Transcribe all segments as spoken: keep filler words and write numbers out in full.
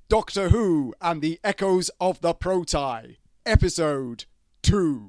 Doctor Who and the Echoes of the Proti, Episode two.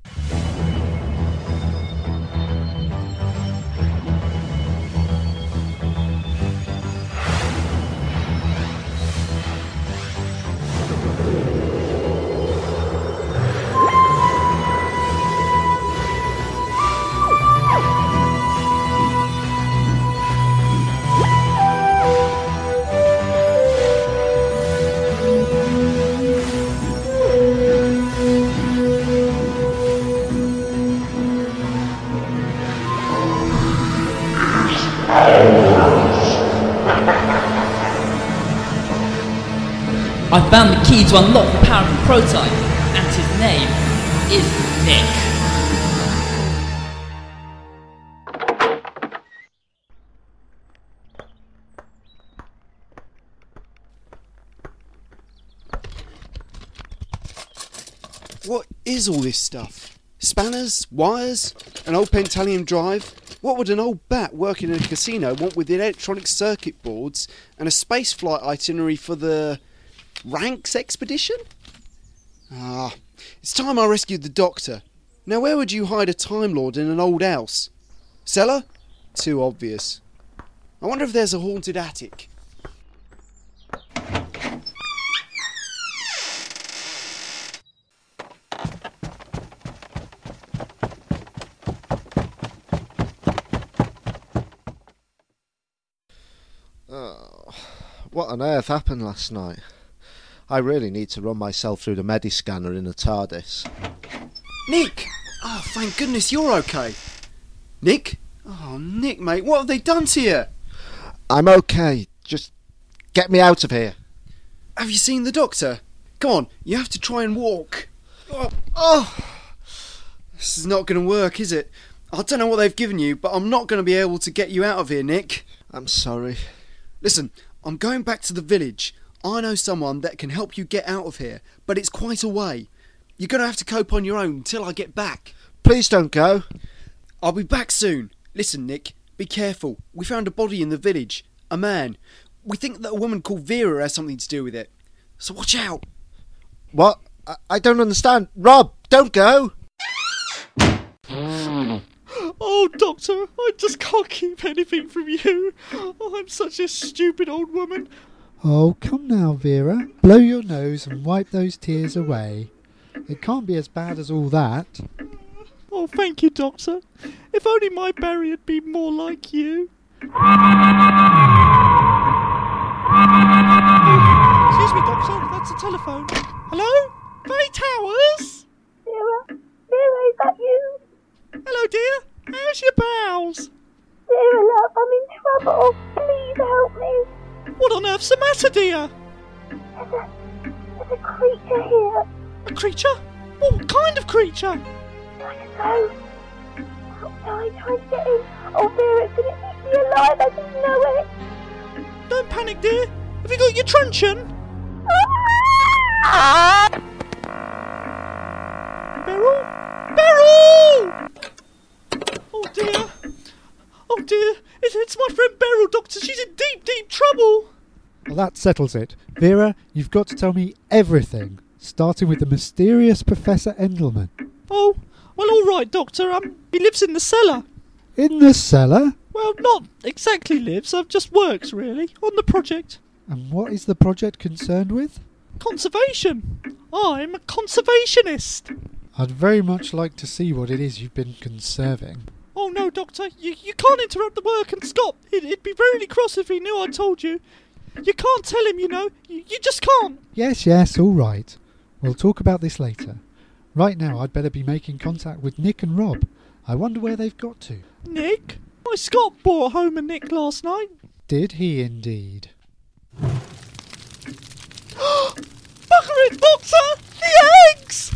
I found the key to unlock the power of the Proti, and his name is Nick. What is all this stuff? Spanners? Wires? An old Pentalium drive? What would an old bat working in a casino want with the electronic circuit boards and a spaceflight itinerary for the Ranks expedition? Ah, it's time I rescued the Doctor. Now where would you hide a Time Lord in an old house? Cellar? Too obvious. I wonder if there's a haunted attic. Oh, what on earth happened last night? I really need to run myself through the Mediscanner in the TARDIS. Nick! Oh, thank goodness you're okay. Nick? Oh, Nick, mate, what have they done to you? I'm okay. Just get me out of here. Have you seen the Doctor? Come on, you have to try and walk. Oh, Oh! this is not going to work, is it? I don't know what they've given you, but I'm not going to be able to get you out of here, Nick. I'm sorry. Listen, I'm going back to the village. I know someone that can help you get out of here, but it's quite a way. You're going to have to cope on your own until I get back. Please don't go. I'll be back soon. Listen, Nick, be careful. We found a body in the village. A man. We think that a woman called Vera has something to do with it. So watch out. What? I, I don't understand. Rob, don't go. Oh, Doctor, I just can't keep anything from you. Oh, I'm such a stupid old woman. Oh, come now, Vera. Blow your nose and wipe those tears away. It can't be as bad as all that. Oh, thank you, Doctor. If only my Barry had been more like you. Oh, excuse me, Doctor, that's a telephone. Hello? Faye Towers? Vera? Vera, is that you? Hello, dear. How's your bowels? Vera, love, I'm in trouble. Please help me. What on earth's the matter, dear? There's a, there's a creature here. A creature? What kind of creature? Like a ghost. Outside, trying to get in. Oh, Vera, it's going to eat me alive. I just know it. Don't panic, dear. Have you got your truncheon? Beryl? Beryl! Oh, dear. Oh, dear. It's, it's my friend Beryl, Doctor. She's in deep, deep trouble. Well, that settles it. Vera, you've got to tell me everything, starting with the mysterious Professor Endelman. Oh, well, all right, Doctor. Um, he lives in the cellar. In the cellar? Well, not exactly lives. Uh, just works, really, on the project. And what is the project concerned with? Conservation. I'm a conservationist. I'd very much like to see what it is you've been conserving. Oh, no, Doctor. You, you can't interrupt the work and stop. He'd, he'd be really cross if he knew I told you. You can't tell him, you know. You, you just can't. Yes, yes, all right. We'll talk about this later. Right now, I'd better be making contact with Nick and Rob. I wonder where they've got to. Nick? My Scott brought home a Nick last night. Did he indeed? Bugger it, Doctor! The eggs!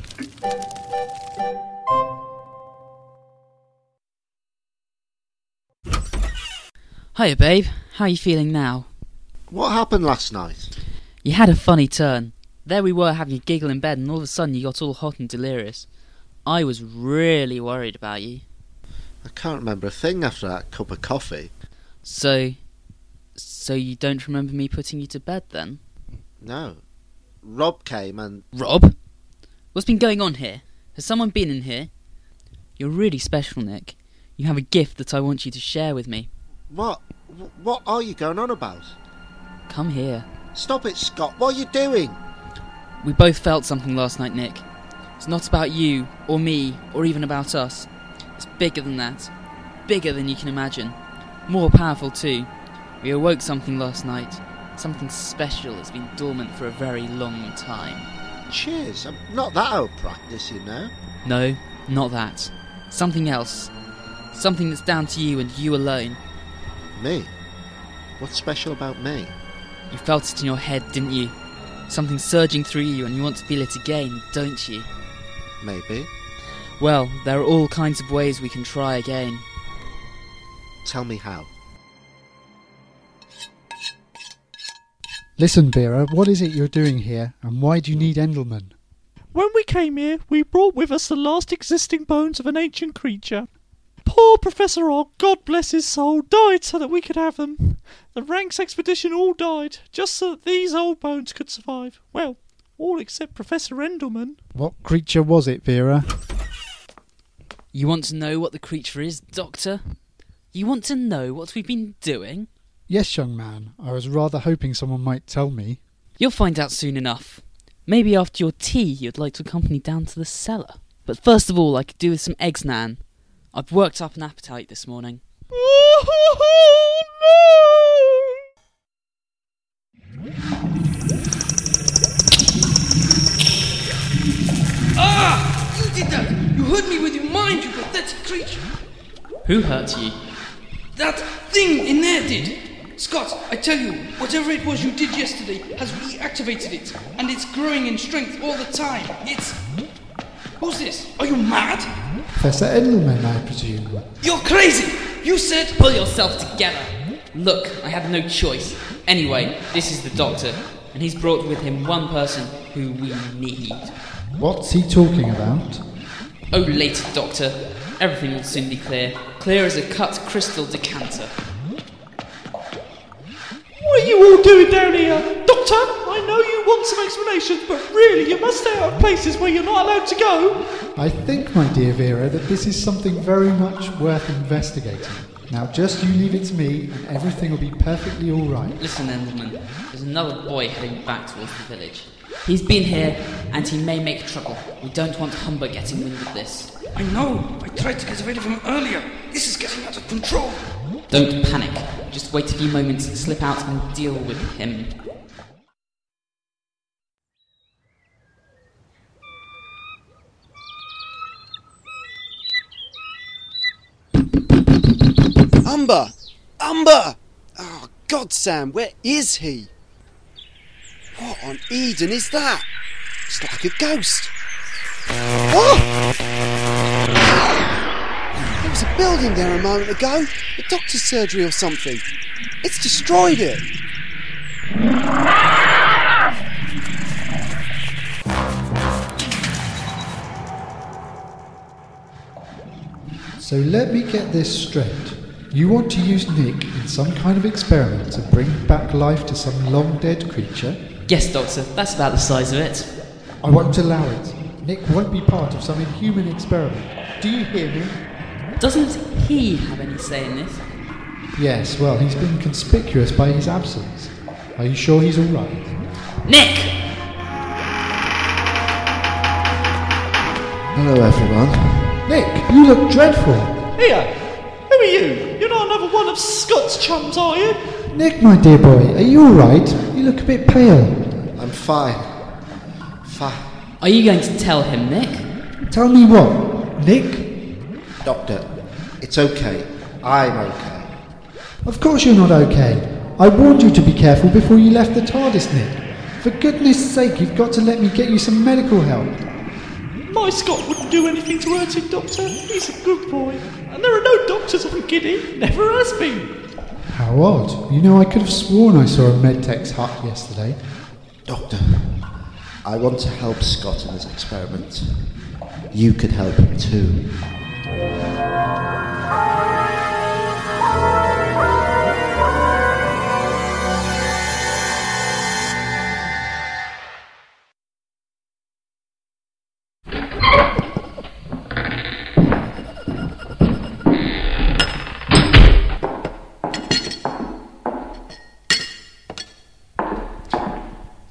Hiya, babe. How are you feeling now? What happened last night? You had a funny turn. There we were having a giggle in bed, and all of a sudden you got all hot and delirious. I was really worried about you. I can't remember a thing after that cup of coffee. So... So you don't remember me putting you to bed then? No. Rob came and... Rob? What's been going on here? Has someone been in here? You're really special, Nick. You have a gift that I want you to share with me. What? What are you going on about? Come here. Stop it, Scott. What are you doing? We both felt something last night, Nick. It's not about you, or me, or even about us. It's bigger than that. Bigger than you can imagine. More powerful too. We awoke something last night. Something special that's been dormant for a very long time. Cheers. I'm not that out of practice, you know. No, not that. Something else. Something that's down to you and you alone. Me? What's special about me? You felt it in your head, didn't you? Something surging through you and you want to feel it again, don't you? Maybe. Well, there are all kinds of ways we can try again. Tell me how. Listen, Vera, what is it you're doing here, and why do you need Endelman? When we came here, we brought with us the last existing bones of an ancient creature. Poor Professor Ogg, God bless his soul, died so that we could have them. The Ranks expedition all died, just so that these old bones could survive. Well, all except Professor Endelman. What creature was it, Vera? You want to know what the creature is, Doctor? You want to know what we've been doing? Yes, young man. I was rather hoping someone might tell me. You'll find out soon enough. Maybe after your tea you'd like to accompany down to the cellar. But first of all, I could do with some eggs, Nan. I've worked up an appetite this morning. Oh, no! Ah! You did that! You hurt me with your mind, you pathetic creature! Who hurt you? That thing in there did! Scott, I tell you, whatever it was you did yesterday has reactivated it, and it's growing in strength all the time. It's... Who's this? Are you mad? Professor Endelman, I presume. You're crazy! You said... Pull yourself together. Look, I had no choice. Anyway, this is the Doctor, and he's brought with him one person who we need. What's he talking about? Oh, later, Doctor. Everything will soon be clear. Clear as a cut crystal decanter. What are you all doing down here? Doctor, I know you want some explanations, but really you must stay out of places where you're not allowed to go. I think, my dear Vera, that this is something very much worth investigating. Now just you leave it to me and everything will be perfectly all right. Listen, Endelman. There's another boy heading back towards the village. He's been here, and he may make trouble. We don't want Humber getting wind of this. I know. I tried to get rid of him earlier. This is getting out of control. Don't panic. Just wait a few moments, slip out and deal with him. Umber! Umber! Oh, God, Sam, where is he? What on Eden is that? It's like a ghost. Oh! There was a building there a moment ago. A doctor's surgery or something. It's destroyed it. So let me get this straight. You want to use Nick in some kind of experiment to bring back life to some long-dead creature? Yes, Doctor, that's about the size of it. I won't allow it. Nick won't be part of some inhuman experiment. Do you hear me? Doesn't he have any say in this? Yes, well, he's been conspicuous by his absence. Are you sure he's all right? Nick! Hello, everyone. Nick, you look dreadful. Here, who are you? You're not another one of Scott's chums, are you? Nick, my dear boy, are you all right? You look a bit pale. I'm fine. Fine. Are you going to tell him, Nick? Tell me what? Nick? Doctor, it's okay. I'm okay. Of course you're not okay. I warned you to be careful before you left the TARDIS, Nick. For goodness sake, you've got to let me get you some medical help. My Scott wouldn't do anything to hurt him, Doctor. He's a good boy. And there are no doctors on Giddy. Never has been. How odd. You know, I could have sworn I saw a Medtech's hut yesterday. Doctor, I want to help Scott in his experiment. You could help him too.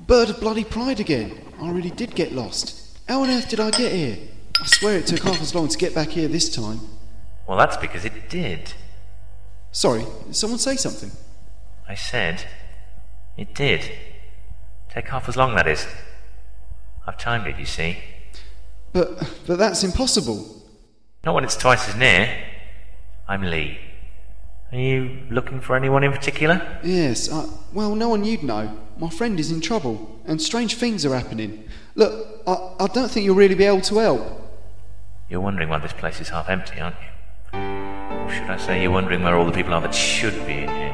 Bird of bloody pride again. I really did get lost. How on earth did I get here? I swear it took half as long to get back here this time. Well, that's because it did. Sorry, did someone say something? I said it did. Take half as long, that is. I've timed it, you see. But, but that's impossible. Not when it's twice as near. I'm Lee. Are you looking for anyone in particular? Yes, I, well, no one you'd know. My friend is in trouble, and strange things are happening. Look, I, I don't think you'll really be able to help. You're wondering why this place is half empty, aren't you? Or should I say you're wondering where all the people are that should be in here?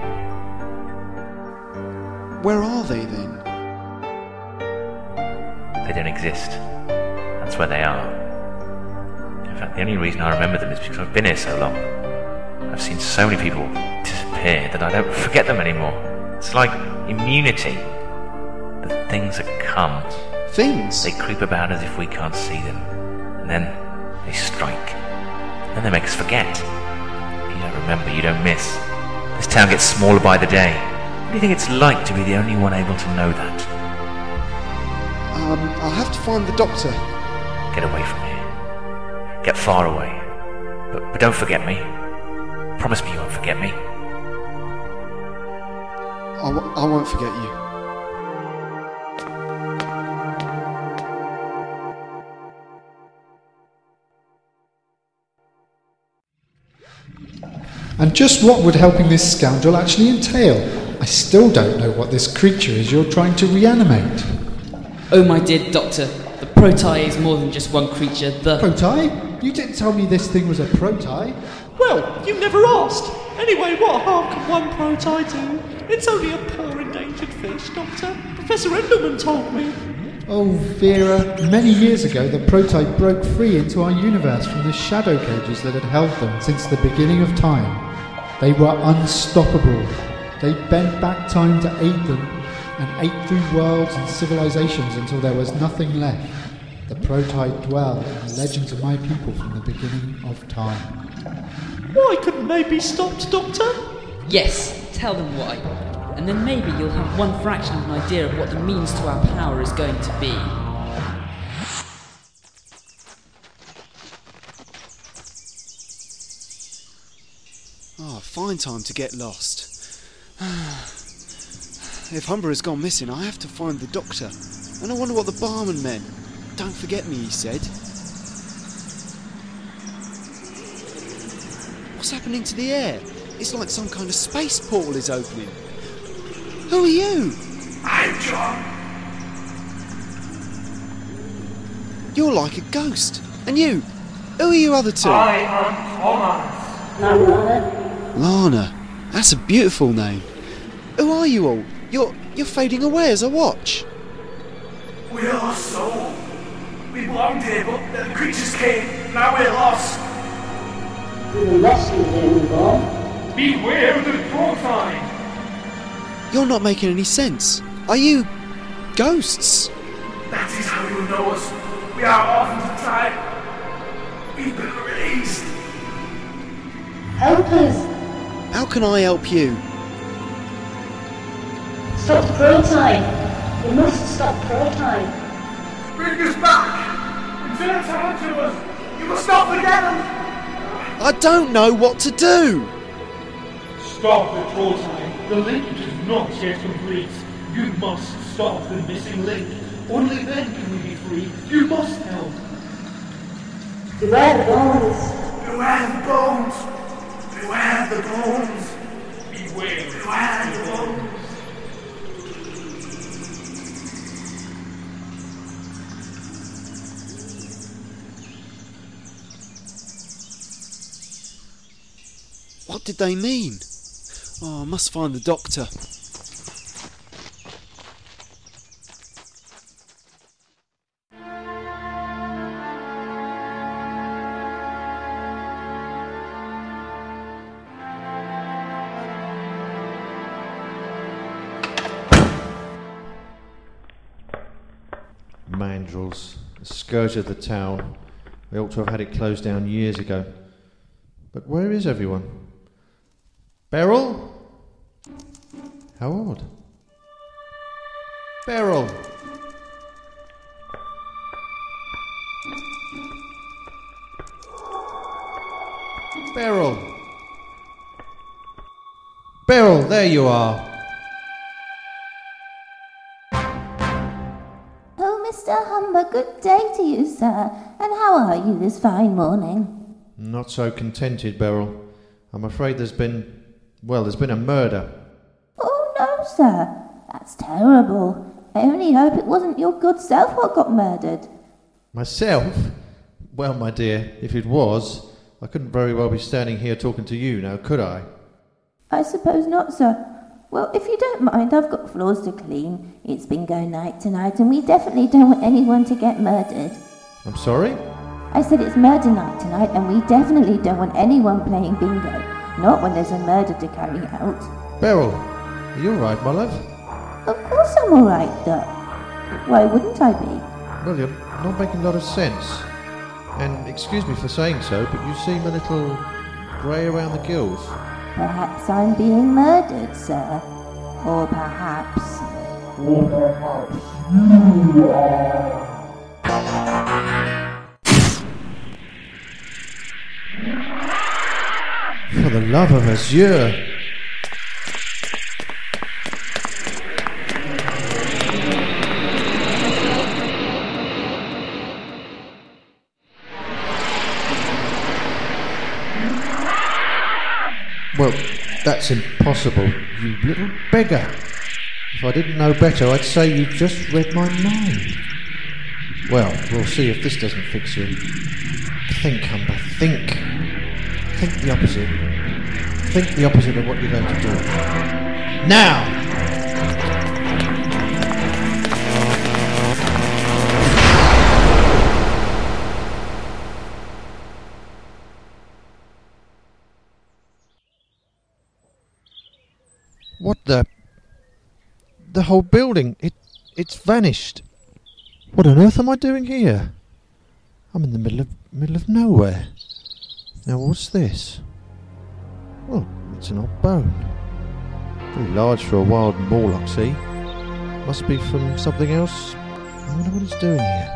Where are they, then? They don't exist. That's where they are. In fact, the only reason I remember them is because I've been here so long. I've seen so many people disappear that I don't forget them anymore. It's like immunity. The things that come. Things? They creep about as if we can't see them. And then they strike. And then they make us forget. If you don't remember, you don't miss. This town gets smaller by the day. What do you think it's like to be the only one able to know that? Um, I'll have to find the doctor. Get away from here. Get far away. But, but don't forget me. Promise me you won't forget me. I, w- I won't forget you. And just what would helping this scoundrel actually entail? I still don't know what this creature is you're trying to reanimate. Oh my dear Doctor, the Protai is more than just one creature, the... Protai? You didn't tell me this thing was a Protai. Well, you never asked. Anyway, what harm can one Protai do? It's only a poor endangered fish, Doctor. Professor Endelman told me. Oh, Vera, many years ago the Protai broke free into our universe from the shadow cages that had held them since the beginning of time. They were unstoppable. They bent back time to aid them and ate through worlds and civilizations until there was nothing left. The Protai dwell in the legends of my people from the beginning of time. Why couldn't they be stopped, Doctor? Yes, tell them why. And then maybe you'll have one fraction of an idea of what the means to our power is going to be. Oh, fine time to get lost. If Humber has gone missing, I have to find the doctor. And I wonder what the barman meant. Don't forget me, he said. What's happening to the air? It's like some kind of space portal is opening. Who are you? I'm John. You're like a ghost. And you? Who are you other two? I am Thomas. I'm Lana. Lana. That's a beautiful name. Who are you all? You're you're fading away as I watch. We are lost soul. We belonged here, but the creatures came. Now we're lost. We were lost in here, we born. Beware of the Protai. You're not making any sense. Are you ghosts? That is how you know us. We are orphans of time. We've been released. Help us. How can I help you? Stop Protai. We must stop Protai. Bring us back. Return time to us. You must not forget them. I don't know what to do. Stop the Protai. The link is not yet complete. You must stop the missing link. Only then can we be free. You must help. Beware the bones. Beware the bones. Beware the bones. Beware, Beware the bones. What did they mean? Oh, I must find the doctor. Mandrels, the scourge of the town. We ought to have had it closed down years ago. But where is everyone? Beryl? How odd. Beryl! Beryl! Beryl, there you are! Oh, Mister Humber, good day to you, sir. And how are you this fine morning? Not so contented, Beryl. I'm afraid there's been... well, there's been a murder. Oh, no, sir. That's terrible. I only hope it wasn't your good self what got murdered. Myself? Well, my dear, if it was, I couldn't very well be standing here talking to you now, could I? I suppose not, sir. Well, if you don't mind, I've got floors to clean. It's bingo night tonight, and we definitely don't want anyone to get murdered. I'm sorry? I said it's murder night tonight, and we definitely don't want anyone playing bingo. Not when there's a murder to carry out. Beryl, are you all right, my love? Of course I'm all right, Doc. Why wouldn't I be? Well, you're not making a lot of sense. And excuse me for saying so, but you seem a little grey around the gills. Perhaps I'm being murdered, sir. Or perhaps... Or perhaps you are... For the love of Azure! Well, that's impossible, you little beggar. If I didn't know better, I'd say you just read my mind. Well, we'll see if this doesn't fix you. Think, Humber, think. Think the opposite. Think the opposite of what you're going to do. Now! What the... The whole building, it, it's vanished. What on earth am I doing here? I'm in the middle of middle of nowhere. Now what's this? Well, it's an old bone. Pretty large for a wild Morlock, see? Must be from something else. I wonder what it's doing here.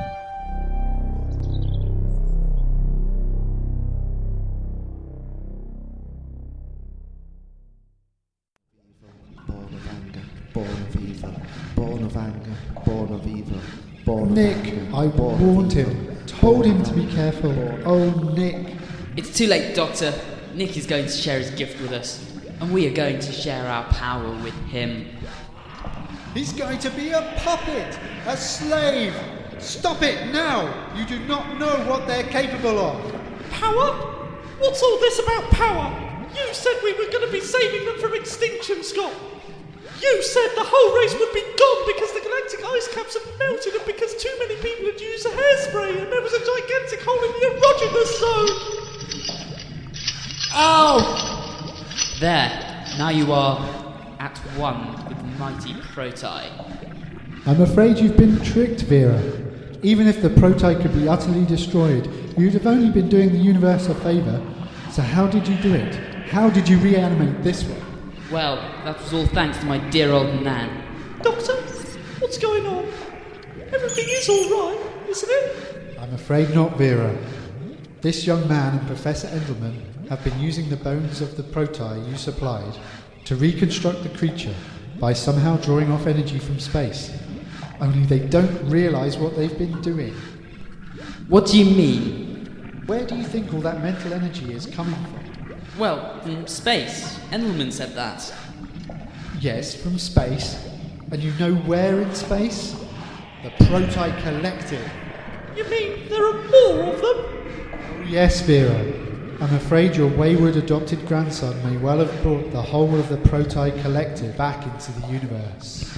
Born of anger, born of evil, born of anger, born of evil, born Nick, of anger. I warned him, told him to be careful. Oh, Nick. It's too late, Doctor. Nick is going to share his gift with us, and we are going to share our power with him. He's going to be a puppet, a slave. Stop it now. You do not know what they're capable of. Power? What's all this about power? You said we were going to be saving them from extinction, Scott. You said the whole race would be gone because the galactic ice caps had melted and because too many people had used a hairspray and there was a gigantic hole in the erogenous zone. Ow! There, now you are at one with the mighty Protai. I'm afraid you've been tricked, Vera. Even if the Protai could be utterly destroyed, you'd have only been doing the universe a favour. So how did you do it? How did you reanimate this one? Well, that was all thanks to my dear old Nan. Doctor, what's going on? Everything is all right, isn't it? I'm afraid not, Vera. This young man and Professor Endelman have been using the bones of the Protai you supplied to reconstruct the creature by somehow drawing off energy from space. Only they don't realise what they've been doing. What do you mean? Where do you think all that mental energy is coming from? Well, from space. Endelman said that. Yes, from space. And you know where in space? The Protai Collective. You mean there are more of them? Oh, yes, Vera. I'm afraid your wayward adopted grandson may well have brought the whole of the Protai Collective back into the universe.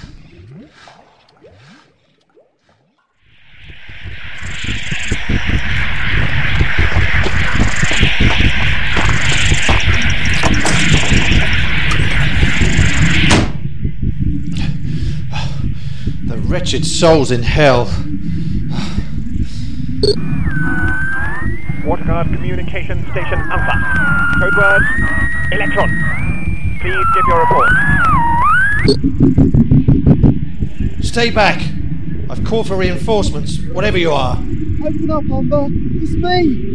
The wretched souls in hell. Waterguard Communication Station Alpha. Code word, Electron. Please give your report. Stay back. I've called for reinforcements, whatever you are. Open up, Humber. It's me.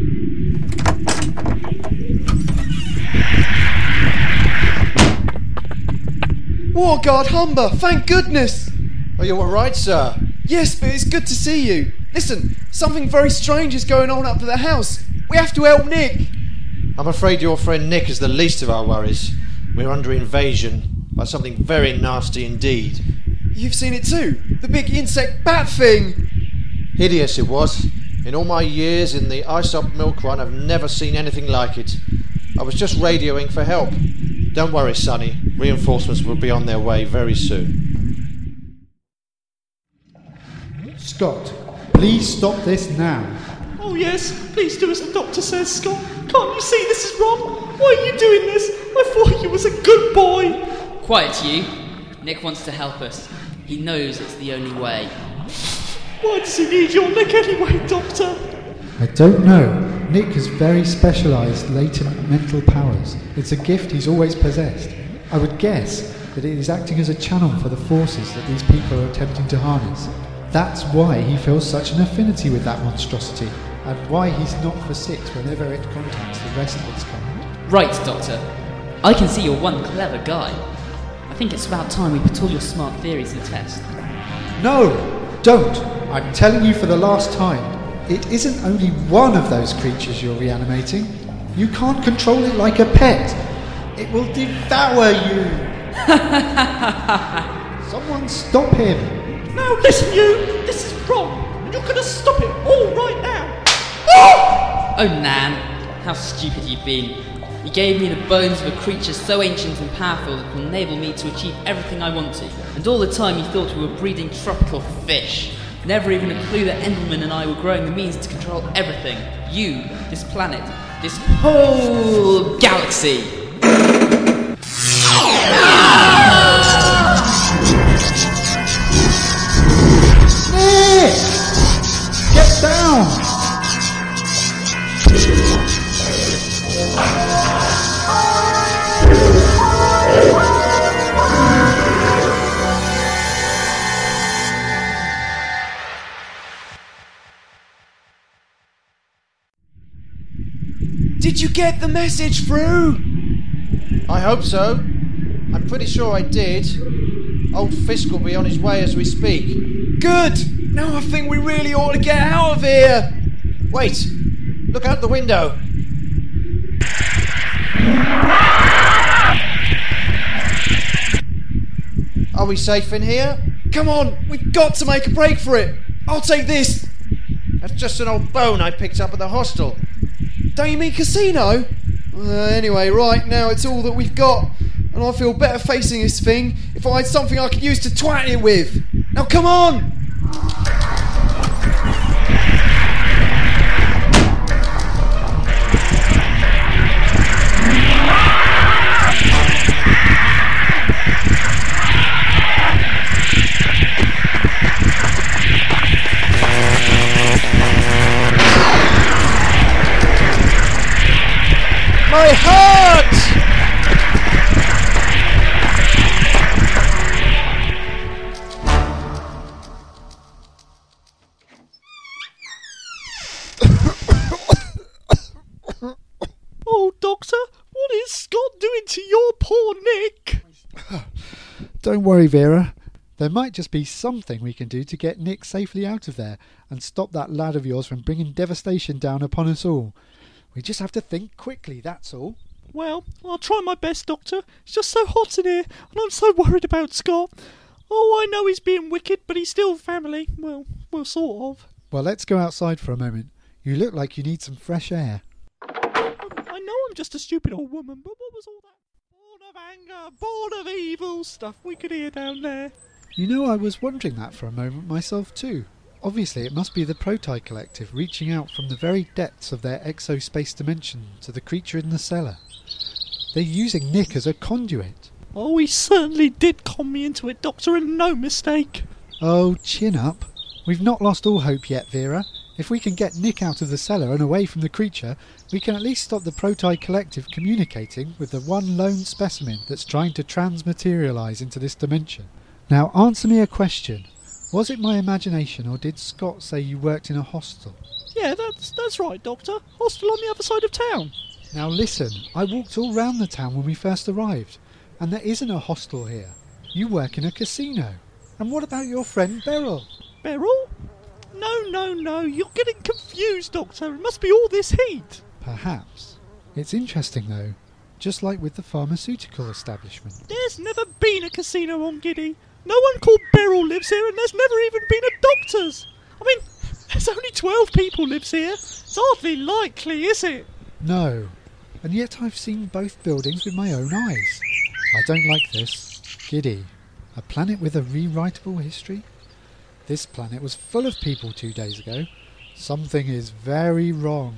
War Guard Humber, thank goodness. Are you all right, sir? Yes, but it's good to see you. Listen, something very strange is going on up at the house. We have to help Nick. I'm afraid your friend Nick is the least of our worries. We're under invasion by something very nasty indeed. You've seen it too? The big insect bat thing? Hideous it was. In all my years in the Aesop milk run, I've never seen anything like it. I was just radioing for help. Don't worry, Sonny. Reinforcements will be on their way very soon. Scott, please stop this now. Oh yes, please do as the doctor says, Scott. Can't you see this is wrong? Why are you doing this? I thought you was a good boy. Quiet, you. Nick wants to help us. He knows it's the only way. Why does he need your Nick anyway, Doctor? I don't know. Nick has very specialised latent mental powers. It's a gift he's always possessed. I would guess that it is acting as a channel for the forces that these people are attempting to harness. That's why he feels such an affinity with that monstrosity, and why he's not for six whenever it contacts the rest of its kind. Right, Doctor. I can see you're one clever guy. I think it's about time we put all your smart theories to the test. No! Don't! I'm telling you for the last time. It isn't only one of those creatures you're reanimating. You can't control it like a pet. It will devour you. Someone stop him. No, listen you! This is wrong! And you're gonna stop it all right now! Oh! Oh, Nan. How stupid you've been. You gave me the bones of a creature so ancient and powerful that will enable me to achieve everything I want to. And all the time you thought we were breeding tropical fish. Never even a clue that Endelman and I were growing the means to control everything. You, this planet, this whole galaxy. Nick! Get down! Did you get the message through? I hope so. I'm pretty sure I did. Old Fisk will be on his way as we speak. Good! Now I think we really ought to get out of here! Wait! Look out the window! Are we safe in here? Come on! We've got to make a break for it! I'll take this! That's just an old bone I picked up at the hostel. Don't you mean casino? Uh, anyway, right now it's all that we've got. And I feel better facing this thing if I had something I could use to twat it with. Now come on! My heart! Oh, Doctor, what is Scott doing to your poor Nick? Don't worry, Vera. There might just be something we can do to get Nick safely out of there and stop that lad of yours from bringing devastation down upon us all. We just have to think quickly, that's all. Well, I'll try my best, Doctor. It's just so hot in here, and I'm so worried about Scott. Oh, I know he's being wicked, but he's still family. Well, well, sort of. Well, let's go outside for a moment. You look like you need some fresh air. I know I'm just a stupid old woman, but what was all that born of anger, born of evil stuff we could hear down there? You know, I was wondering that for a moment myself too. Obviously, it must be the Protai Collective reaching out from the very depths of their exospace dimension to the creature in the cellar. They're using Nick as a conduit. Oh, he certainly did con me into it, Doctor, and no mistake. Oh, chin up. We've not lost all hope yet, Vera. If we can get Nick out of the cellar and away from the creature, we can at least stop the Protai Collective communicating with the one lone specimen that's trying to transmaterialise into this dimension. Now, answer me a question. Was it my imagination, or did Scott say you worked in a hostel? Yeah, that's that's right, Doctor. Hostel on the other side of town. Now listen, I walked all round the town when we first arrived, and there isn't a hostel here. You work in a casino. And what about your friend Beryl? Beryl? No, no, no, you're getting confused, Doctor. It must be all this heat. Perhaps. It's interesting, though. Just like with the pharmaceutical establishment. There's never been a casino on Giddy. No one called Beryl lives here, and there's never even been a doctor's. I mean, there's only twelve people lives here. It's hardly likely, is it? No. And yet I've seen both buildings with my own eyes. I don't like this. Giddy. A planet with a rewritable history? This planet was full of people two days ago. Something is very wrong.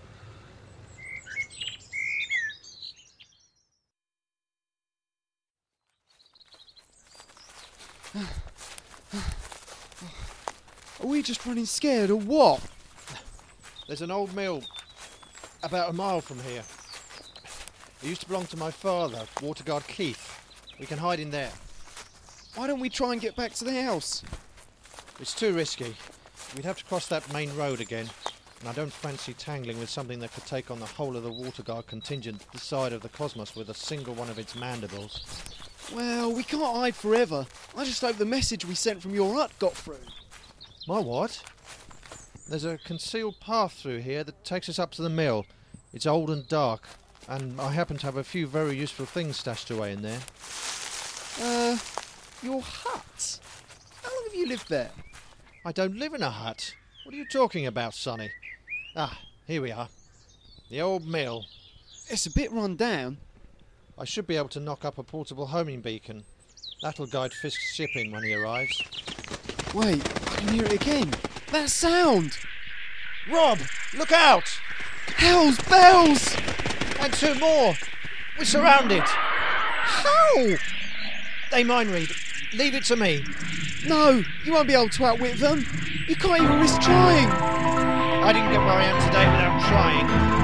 Are we just running scared or what? There's an old mill about a mile from here. It used to belong to my father, Waterguard Keith. We can hide in there. Why don't we try and get back to the house? It's too risky. We'd have to cross that main road again, and I don't fancy tangling with something that could take on the whole of the Waterguard contingent this side of the cosmos with a single one of its mandibles. Well, we can't hide forever. I just hope the message we sent from your hut got through. My what? There's a concealed path through here that takes us up to the mill. It's old and dark, and I happen to have a few very useful things stashed away in there. Uh, your hut? How long have you lived there? I don't live in a hut. What are you talking about, Sonny? Ah, here we are. The old mill. It's a bit run down. I should be able to knock up a portable homing beacon. That'll guide Fisk's shipping when he arrives. Wait, I can hear it again. That sound! Rob, look out! Hell's bells! And two more! We're surrounded! How? They mind read. Leave it to me. No, you won't be able to outwit them. You can't even risk trying. I didn't get where I am today without trying.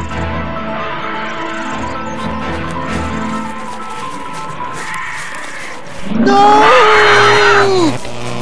No!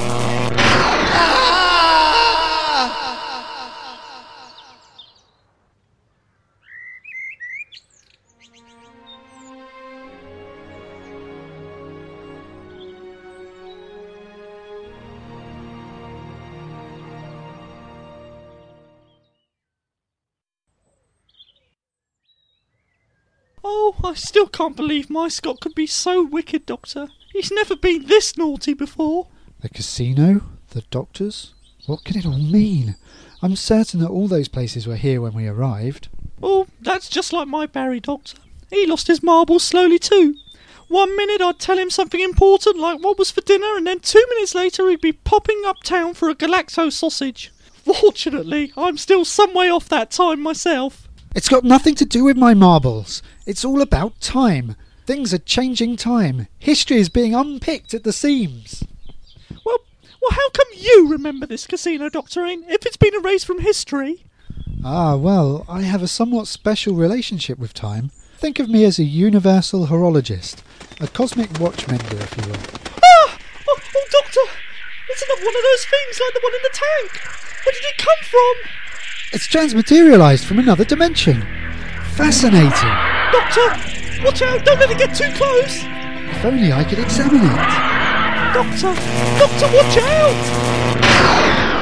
Oh, I still can't believe my Scott could be so wicked, Doctor. He's never been this naughty before. The casino? The doctors? What can it all mean? I'm certain that all those places were here when we arrived. Oh, that's just like my Barry, Doctor. He lost his marbles slowly too. One minute I'd tell him something important like what was for dinner, and then two minutes later he'd be popping uptown for a Galacto sausage. Fortunately, I'm still some way off that time myself. It's got nothing to do with my marbles. It's all about time. Things are changing time. History is being unpicked at the seams. Well, well, how come you remember this casino, Doctorine, if it's been erased from history? Ah, well, I have a somewhat special relationship with time. Think of me as a universal horologist, a cosmic watchmender, if you will. Ah! Oh, oh, Doctor! It's not one of those things like the one in the tank. Where did it come from? It's transmaterialised from another dimension. Fascinating. Doctor! Watch out! Don't let it get too close! If only I could examine it. Doctor! Doctor, watch out!